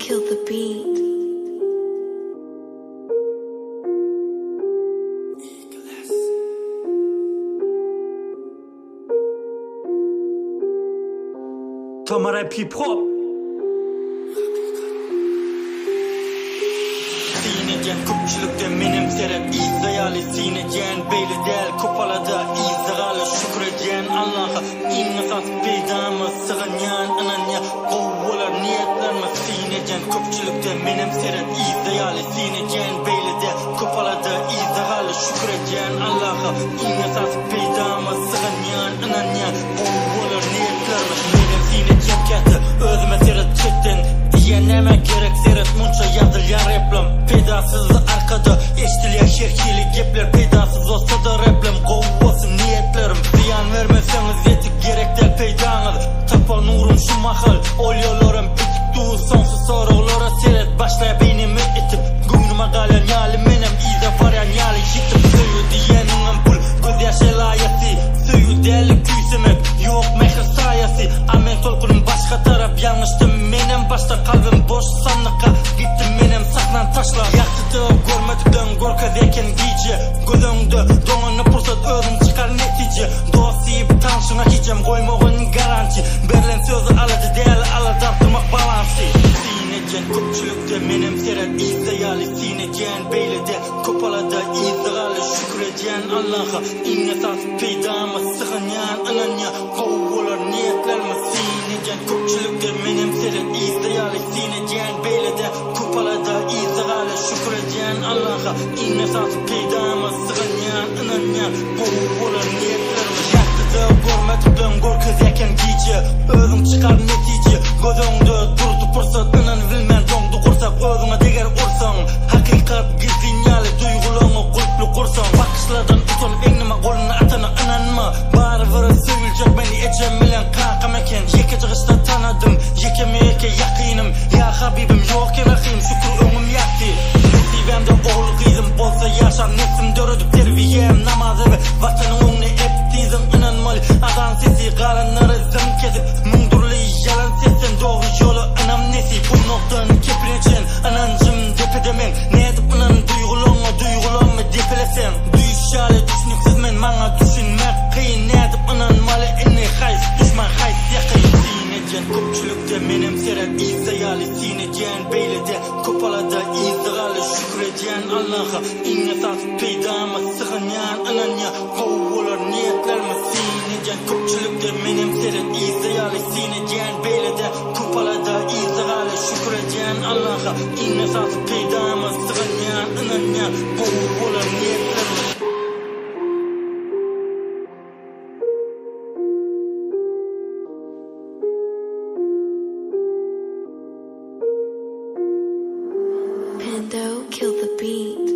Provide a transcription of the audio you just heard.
kill the beat. Tamara P-Pop Sinecen köpçülükte menem serep İzzayali sinecen beyli del kopalada İzzayali şükrecen Allah'a İnnesas peydamı sığınyan ananya Qovvalar niyetlerme sinecen köpçülükte menem serep İzzayali sinecen beyli del kopalada İzzayali şükrecen Allah'a İnnesas peydamı sığınyan ananya Qovvalar niyetlerme menem sinecen kati özüme seret çektin Diyeneme gerek seret munça yazılyan replim Pedasız arkada eştilya şerkili gepler Pedasız olsa da replim Qovvasın niyetlerim Ziyan vermeseniz yetik gerekler peydanız Tapa nurum şu mahal Olyolorum bitik duğu sonsuz sorulara seret Başlaya beynimi itip Güynüme galen yali menem İze varyan yali yitip Suyu diyenin pul göz yaşı layası Suyu deli küysemek Yok mehir sayası Amen tolkunun başka taraf yanlıştım Menem başta kalbim boş sanlıkka Gittim menem saklan taşlar Yaktı görmedikten gorkaz eken giyce Gözüngde donunu pursat özüm çıkar netice Dostayıp tanışına hicem koymağın garanti Berlen sözü aladı değerli aladı arttırmak balansı Sinecen köpçülükte menem seret İzzayali sinecen beylede Kopalada İzzayali şükrecen Allah'a İnnesas peydamı sığınyan ananya Qovvalar niyetlerme sinecen köpçülükte menem seret İzzayali sinecen beylede Kopalada İzzayali şükrecen Allah'a İnnesas peydamı sığınyan ananya Qovvalar niyetlerme Yaktıda görmedikten gorkaz eken giyce Özüm çıkar netice Gözüngde durdu pursat inan bilmen doңdu kursak Özüne deger ursan Hakikat gizlinyali duygulunu kulplu kursan Bakışlardan utanıp engnime golunu atana inanma Bari vırı sövülecek beni ecem bilen kankam eken Yeke çıkışta tanıdım yekeme yeke yakinim Ya Habibim yokken akıyım şükür ömüm yaktı Nesibemde oğlu kızım bolsa yaşam Nefsim dörüdüp terviyem namazı ve vatanın önüne eptizim inanmalı Adan sesi kalanları zım kesip Mundurlu yalan sesten doğru yolu anam nesi Bu noktanın kepine çen anancım depedemen Ne edip inan duygulanma depelesen Duyuşalı düşünüksüz men bana düşünmek kıyın Ne edip inanmalı inni hays düşman hays yakayım Sinecen köpçülükte menem seret İzzayali sinecen beylede Kopalada İzzayali şükrecen Allah'a İnnesas peydamı sığınyan ananya Qovvalar niyetlerme sinecen köpçülükte menem seret İzzayali sinecen beylede Kopalada İzzayali şükrecen Allah'a İnnesas peydamı sığınyan ananya Qovvalar niyetlerme Pando kill the beat.